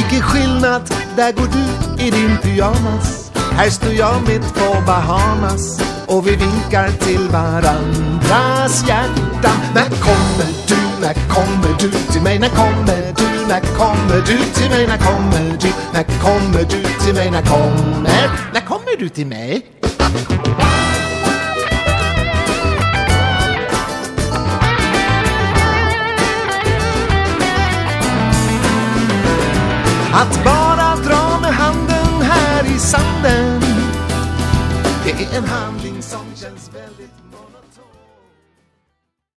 Vilken skillnad, där går du i din pyjamas. Här står jag mitt på Bahamas och vi vinkar till varandras hjärtan. När kommer du till mig? När kommer du till mig? När kommer du till mig? När kommer du till mig? Att bara dra med handen här i sanden, det är en handling som